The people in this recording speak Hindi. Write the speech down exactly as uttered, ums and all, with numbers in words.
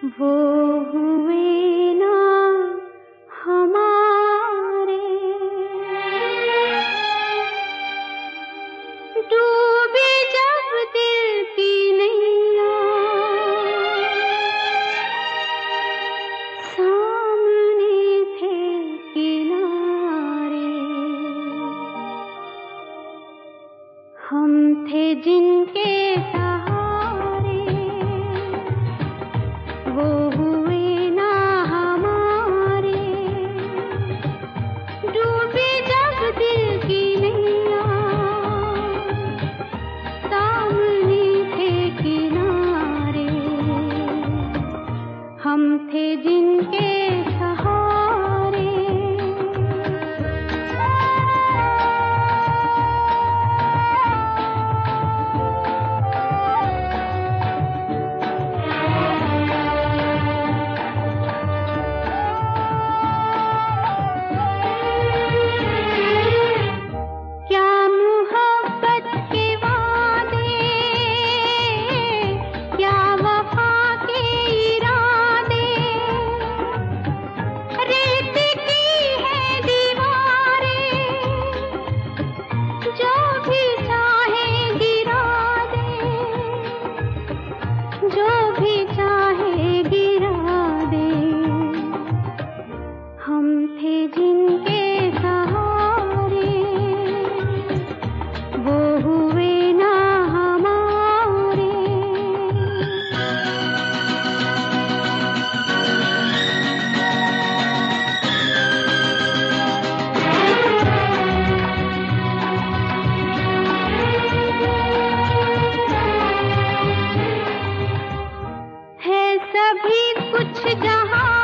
वो हुए ना हमारे, डूबे जब दिल की नैया, सामने थे किनारे। हम थे जिनके सहारे, वो हुए ना हमारे, डूबे जब दिल की नैया, सामने थे किनारे। हम थे जिनके सहारे। जो भी चाहे गिरा दे, हम थे जिनके सहारे, वो हुए ना हमारे। है सभी कुछ जहां